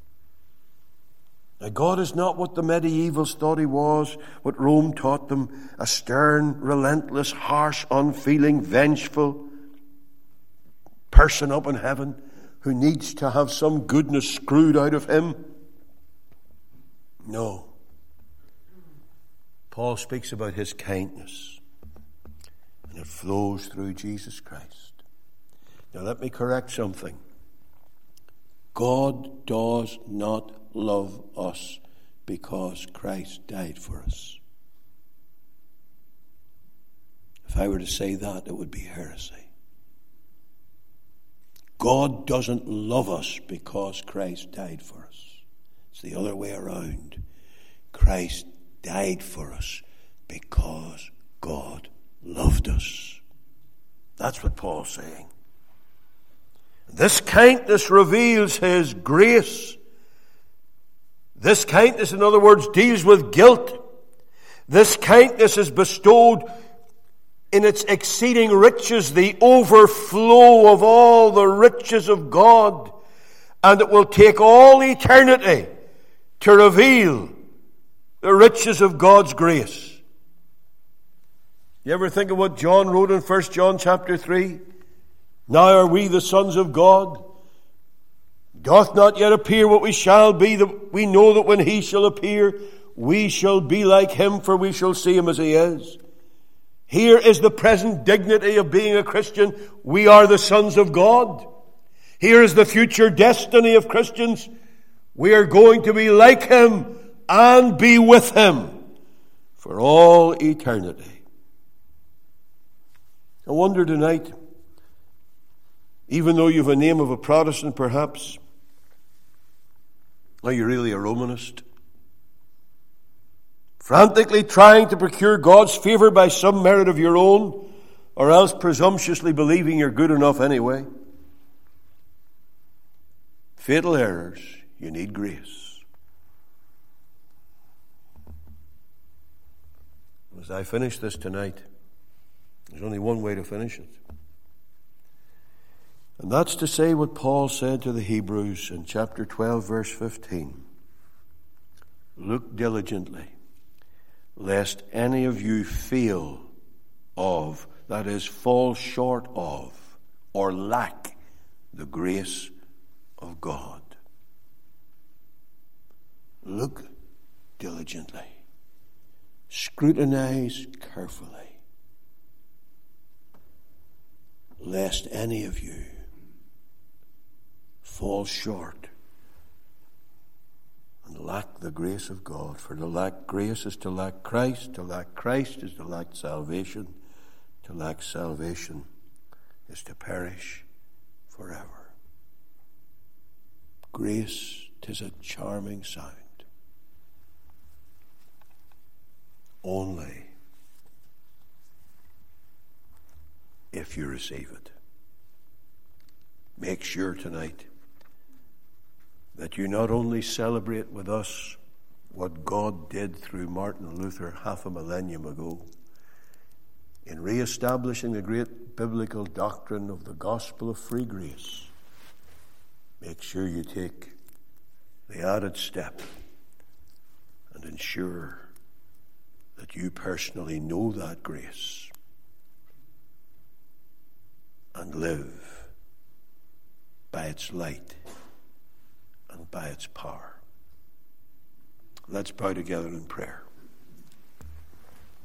Now, God is not what the medievals thought he was, what Rome taught them, a stern, relentless, harsh, unfeeling, vengeful person up in heaven who needs to have some goodness screwed out of him. No. Paul speaks about his kindness, and it flows through Jesus Christ. Now let me correct something. God does not love us because Christ died for us. If I were to say that, it would be heresy. God doesn't love us because Christ died for us. It's the other way around. Christ died for us because God loved us. That's what Paul's saying. This kindness reveals his grace. This kindness, in other words, deals with guilt. This kindness is bestowed in its exceeding riches, the overflow of all the riches of God. And it will take all eternity to reveal the riches of God's grace. You ever think of what John wrote in First John chapter three? Now are we the sons of God? Doth not yet appear what we shall be, that we know that when he shall appear, we shall be like him, for we shall see him as he is. Here is the present dignity of being a Christian. We are the sons of God. Here is the future destiny of Christians. We are going to be like him and be with him for all eternity. I wonder tonight, even though you've a name of a Protestant perhaps, are you really a Romanist? Frantically trying to procure God's favor by some merit of your own, or else presumptuously believing you're good enough anyway. Fatal errors. You need grace. As I finish this tonight, there's only one way to finish it. And that's to say what Paul said to the Hebrews in chapter twelve, verse fifteen. Look diligently, lest any of you fail of, that is, fall short of, or lack the grace of God. Look diligently. Scrutinize carefully, lest any of you fall short and lack the grace of God. For to lack grace is to lack Christ. To lack Christ is to lack salvation. To lack salvation is to perish forever. Grace, 'tis a charming sound. Only if you receive it. Make sure tonight that you not only celebrate with us what God did through Martin Luther half a millennium ago in re-establishing the great biblical doctrine of the gospel of free grace. Make sure you take the added step and ensure that you personally know that grace and live by its light and by its power. Let's bow together in prayer.